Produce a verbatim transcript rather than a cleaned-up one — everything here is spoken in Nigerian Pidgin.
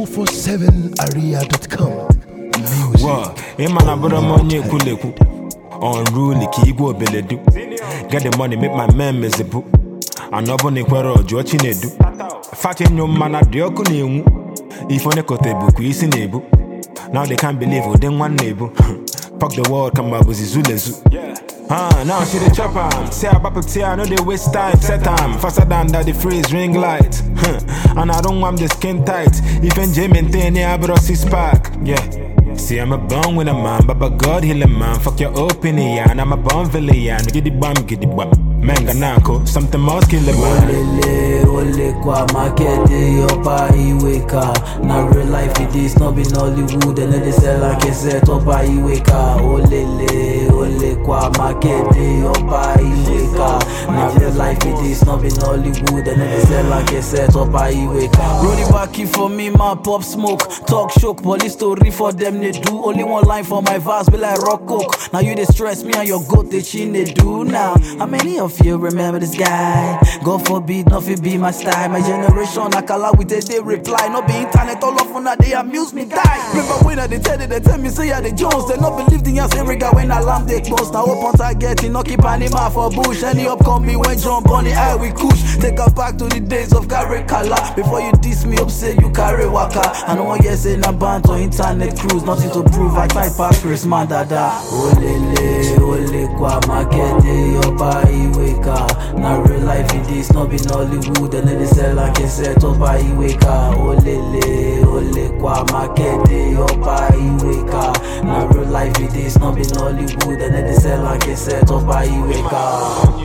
two four seven area dot com. Music. Wow, Emana Bromonye Kuleku. Unruly Kigo Beledu. Get the money, make my man miserable. And nobody quarrel, Jochinedu. Fatin your man at Diokuni. If on a cotebu, easy neighbor. Now they can't believe who then one neighbor. Fuck the world, come up with Zulezu. Ah, now see the chopper. Say about to I know they waste time, set time. Faster than that, the freeze ring light. And I don't want the skin tight. Even J maintain the abro six pack. Yeah. See, I'm a bone with a man, but by God heal a man. Fuck your opinion, I'm a bone villain. Get the bum, get the bum. Manganako, something must kill a man. Olele, ole kwa makete, yopa iweka. Now real life it is not been Hollywood, and then they sell like a set opa iweka. Olele, ole kwa makete, yopa iweka. Now real life it is not been Hollywood, and then they sell like a set opa iweka. Roll it back in for me, my pop smoke. Talk shook, police story for them they do. Only one line for my verse, be like rock coke. Now you they stress me and your goat they chin they do now. How many of you remember this guy? God forbid, nothing be my style. My generation, I call out with a day reply. No be internet all off on that they amuse me die. Remember when I they tell they, they tell me say yeah the Jones. They not believe in us every guy when I lamb they close. Now open target, no keep animal for bush. Any upcoming when jump on the eye we kush. Take us back to the days of carry color. Before you diss me up say you carry waka. I know one year say na band to internet cruise. Nothing to prove, I fight past Chris man dada. Olele, ole kwa makete, yopa iweka. Now real life it is not been Hollywood, and then they sell like a set opa iweka. Olele, ole kwa makete, yopa iweka. Now real life it is not been Hollywood, and then they sell like a set opa iweka.